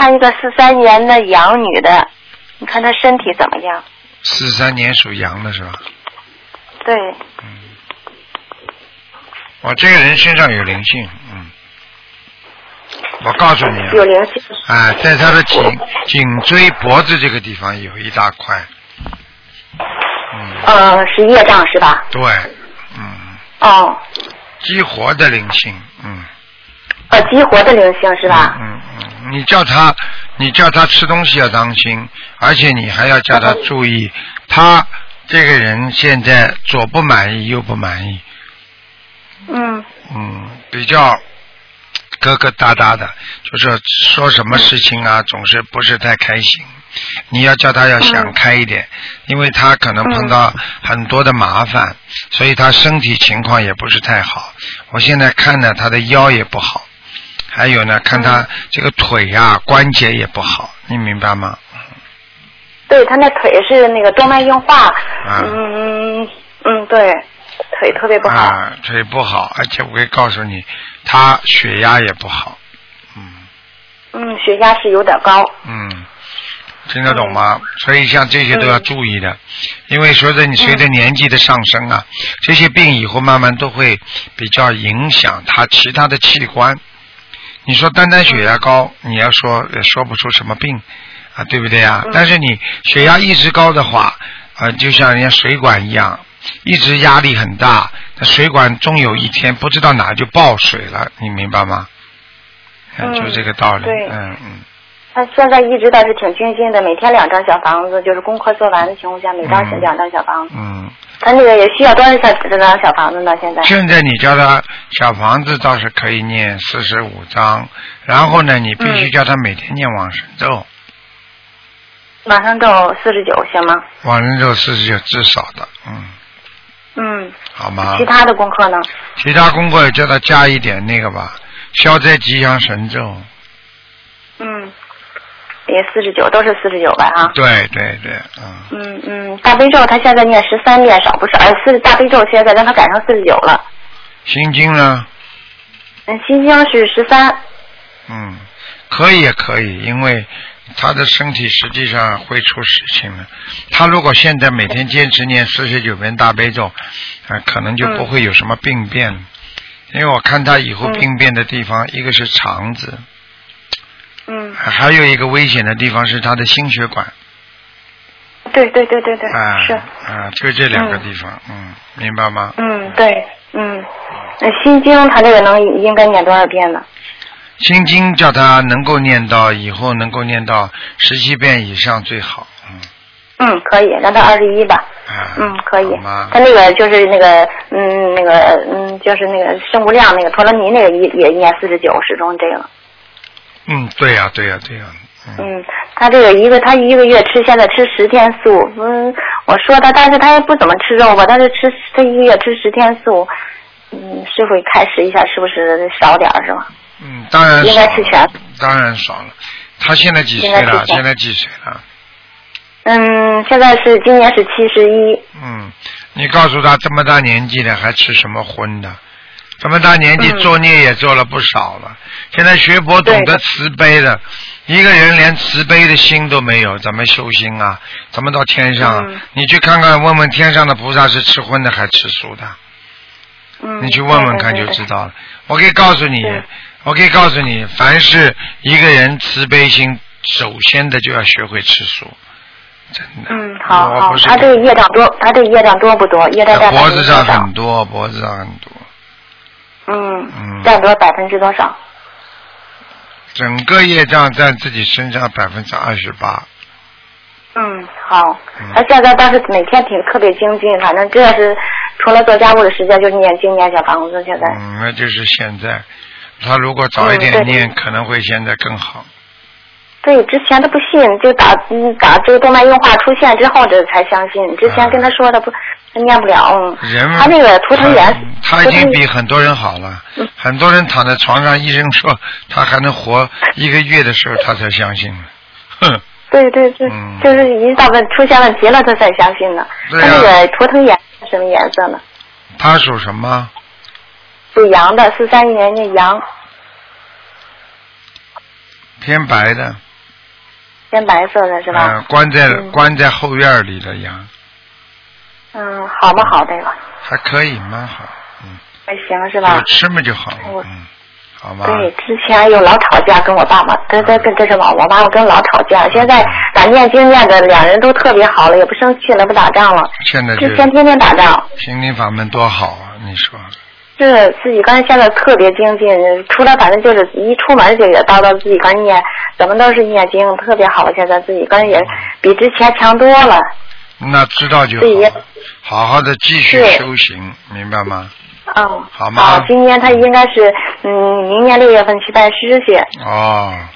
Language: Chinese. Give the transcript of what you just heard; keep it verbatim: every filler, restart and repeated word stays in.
看一个四三年的羊女的，你看她身体怎么样？ 四三年属羊的是吧？ 对。 嗯。我这个人身上有灵性，嗯。我告诉你啊。 有灵性。 啊，在他的颈颈椎脖子这个地方有一大块。嗯。 呃，是业障是吧？ 对，嗯。 哦。 激活的灵性，嗯。 呃，激活的灵性是吧？ 嗯嗯嗯，你叫他，你叫他吃东西要当心，而且你还要叫他注意，他这个人现在左不满意右不满意。 嗯。 嗯，比较疙疙瘩瘩的，就是说什么事情啊，总是不是太开心。你要叫他要想开一点，嗯、因为他可能碰到很多的麻烦，嗯、所以他身体情况也不是太好。我现在看呢，他的腰也不好，还有呢，看他这个腿啊、嗯、关节也不好，你明白吗？ 对，他那腿是那个动脉硬化，啊、嗯嗯，对，腿特别不好。 啊，腿不好，而且我可以告诉你，他血压也不好。嗯。嗯， 血压是有点高。 嗯。听得懂吗？嗯、所以像这些都要注意的，嗯、因为随着你随着年纪的上升啊，嗯、这些病以后慢慢都会比较影响他其他的器官。你说单单血压高，嗯、你要说也说不出什么病啊，对不对啊？嗯、但是你血压一直高的话，啊，就像人家水管一样，一直压力很大，那水管终有一天不知道哪就爆水了，你明白吗？嗯，就这个道理。嗯嗯。 他现在一直倒是挺精进的，每天两张小房子，就是功课做完的情况下，每张是两张小房子。 嗯。 他那个也需要多少小这张小房子呢？现在？ 现在你叫他小房子倒是可以念四十五张，然后呢，你必须叫他每天念往生咒。嗯、 往生咒四十九行吗？ 往生咒四十九至少的，嗯。 嗯。 好吗？ 其他的功课呢？ 其他功课也叫他加一点那个吧，消灾吉祥神咒。 嗯。也四十九，都是四十九吧啊。 对对对，嗯。 嗯嗯，大悲咒他现在念十三遍少不少，呃，四大悲咒现在让他改成四十九了。 心经呢？ 嗯，心经是十三。 嗯，可以也可以，因为他的身体实际上会出事情了。他如果现在每天坚持念四十九遍大悲咒，啊、呃，可能就不会有什么病变了。嗯、因为我看他以后病变的地方，嗯、一个是肠子。 嗯， 还有一个危险的地方是他的心血管。 对对对对对， 啊、 是啊，就这两个地方，嗯，嗯明白吗？ 嗯，对，嗯，那心经他这个能应该念多少遍呢？ 心经叫他能够念到以后能够念到十七遍以上最好，嗯。 嗯，可以，让他二十一吧。 啊， 嗯，可以。 他那个就是那个，嗯，那个，嗯，就是那个圣无量那个陀罗尼那个也也念四十九，始终这个。 嗯，对呀、啊，对呀、啊，对呀、啊。嗯, 嗯，他这个一个他一个月吃现在吃十天素，嗯，我说他，但是他也不怎么吃肉吧，但是吃他一个月吃十天素，嗯，是会开始一下，是不是少点是吧？ 嗯，当然应该吃全， 当然少了。他现在几岁了？现在几岁了？ 嗯，现在是今年是七十一。 嗯，你告诉他这么大年纪了还吃什么荤的？这么大年纪作孽也做了不少了。嗯、现在学佛懂得慈悲的，一个人连慈悲的心都没有，怎么修心啊？怎么到天上、啊嗯？你去看看，问问天上的菩萨是吃荤的还吃素的？ 嗯， 你去问问看就知道了。我可以告诉你，我可以告诉你，凡是一个人慈悲心，首先的就要学会吃素。真的。 嗯，好好。他这个业障多，他这个业障多不多？业障占脖子上很多，脖子上很多。 嗯，嗯占多百分之多少？ 整个业障占自己身上百分之二十八。 嗯，好。嗯、他现在倒是每天挺特别精进，反正这要是除了做家务的时间，就是念经念小房子。现在。 嗯，那就是现在。他如果早一点念，嗯、可能会现在更好。 对，之前他不信，就打嗯打这个动脉硬化出现之后，这才相信。之前跟他说的不，他念不了。 人他那个图腾颜， 他已经比很多人好了。嗯、很多人躺在床上，医生说他还能活一个月的时候，他才相信了。哼。 对对对，嗯、就是已经到问出现问题了，他才相信的。啊、他那个图腾颜是什么颜色呢？ 他属什么？ 属羊的，四三年的羊。 偏白的。 偏白色的是吧？ 嗯，关在、 嗯、 关在后院里的羊。 嗯，好吗？好这个。 还可以，蛮好。嗯。 还行是吧？ 有吃嘛就好了。嗯。好吗？ 对，之前有老吵架，跟我爸妈，跟跟跟这是嘛，我妈妈跟老吵架。现在咱念经念的，两人都特别好了，也不生气了，不打仗了。 现在之前天天打仗。 心灵法门多好啊！你说。 是自己刚才现在特别精进，除了反正就是一出门就也叨叨自己刚念，怎么都是念经，特别好。现在自己刚才也比之前强多了。 那知道就好，好好的继续修行，明白吗？ 嗯， 好吗？ 好，今年他应该是嗯，明年六月份去拜师去。 哦。